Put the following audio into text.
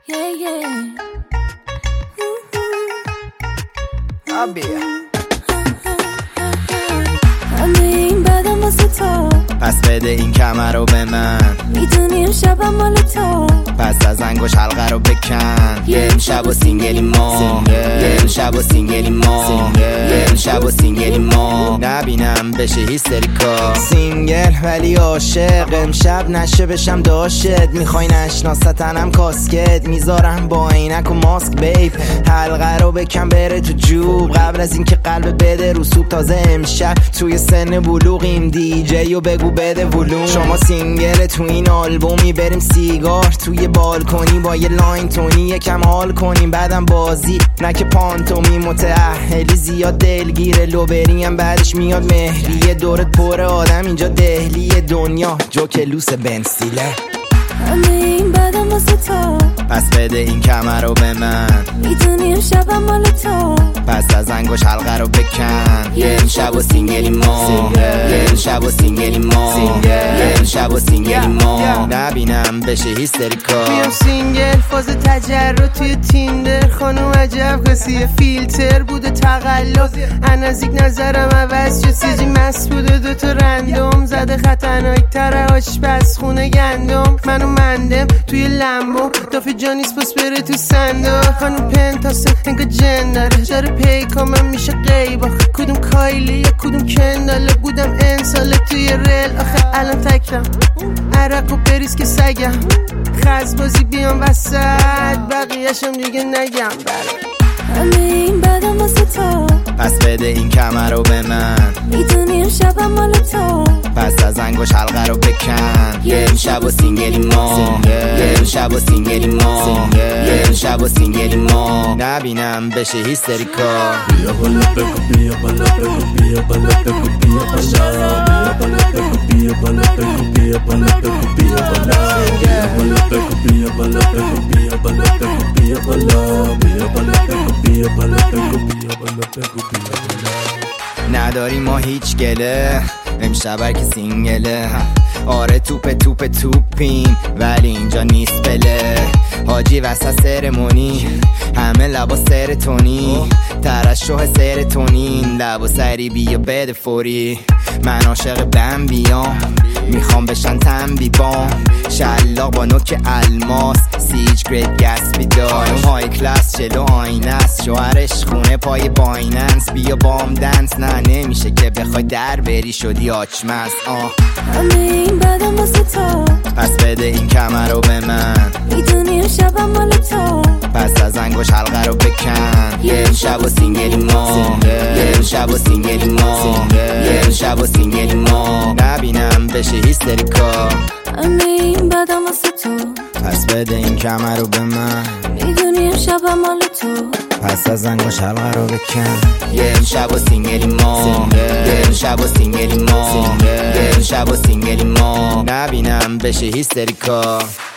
همه این بدم واسه تو، پس بده این کمر رو به من. میدونی امشبم مال تو، پس از انگوش حلقه رو بکن. یه امشب و سینگلی ما، یه امشب و سینگلی ما، یه امشب و سینگلی ما. نبینم بشه هیستریکا. سینگل ولی عاشق، امشب نشه بشم داشت. میخوای نشناستنم کاسکت، میذارم با عینک و ماسک بیب. حلقه رو بکن بره تو جوب، قبل از اینکه قلب بده رو سوب. تازه امشب توی سن بلوغیم، دی و بگو بده ولوم. شما سینگل تو این آلبومی، بریم سیگار توی بالکنی با یه لاین تونی، یکم حال کنیم بعدم بازی نکه پانتومی. متأهلی زیاد دلگیره، لوبریم بعدش میاد مهریه. دورت پر آدم اینجا دهلی دنیا، جوکلوس بنسیله. همه این بدم واسه تو، پس بده این کمر رو به من. میدونی امشبم مال تو، پس از انگوش حلقه رو بکن. یه امشب و سینگلی ما، یه امشب و سینگلی ما، یه امشب و سینگلی ما. نبینم بشه هیستریکا. میام سینگل فاز تجرد توی تیندر. خانم عجب قصیه فیلتر بوده تقلب. نزدیک نظرم عوض شد، سیجی مست بوده دوتا رندوم. زده خطرناک تره آشپز خونه گندم. منو مندم توی لمبو، دافه جانیس پس بره تو صندوق. خانم پنتاسه انگا جن داره پیکامم میشه قیبا. کدوم کایلی یا کدوم کنداله، بودم انساله توی ریل. آخه الان تکرم عرق و بریز که سگم. خزبازی بیام وسط، بقیهشم دیگه نگم. همه این بدم واسه تو، پس بده این کمر رو به من. میدونی امشبم مال تو، پس از انگوش حلقه رو بکن. یه امشب و سینگلی ما، یه امشب و سینگلی ما، یه امشب و سینگلی ما. نبینم بشه هیستریکا. بیا بالا بگو، بیا بالا بگو، بیا بالا بگو، بیا بالا، بیا بالا بگو، بیا بالا بگو، بیا بالا بگو، بیا بالا، بیا بالا بگو، بیا بالا بگو، بیا بالا بگو، بیا بالا، بیا بالا بگو، بیا بالا بگو، بیا بالا بگو، بیا بالا. نداری ما هیچ گله، امشب هر که سینگله. آره توپیم ولی اینجا نیست بله. حاجی وسط سرمونی، همه لبا سرتونی. ترشح سرتونین، لبا سری بیا بده فوری. من عاشق بمبیام، میخوام بشن تنبی بام. شلاق با نوک الماس، سیج گریت گسبی دارم. های کلاس جلو آینه است، شوهرش خونه پای بایننس. بیا بام دنس، نه نمیشه که بخوای در بری شدی آچمز. همه این بدم واسه تو، پس بده این کمر رو به من. میدونی امشبم مال تو، پس از انگوش حلقه رو بکن. یه امشب و سینگلی ما، یه امشب و سینگلی ما، یه امشب و سینگلی ما. نبینم بشه هیستریکا. همه این بدم واسه تو، پس بده این کمر رو به من. میدونی امشبم مال تو، پس از انگوش حلقه رو بکن. یه امشب و سینگلی ما، یه امشب و سینگلی ما، یه امشب و سینگلی ما. نبینم بشه هیستریکا.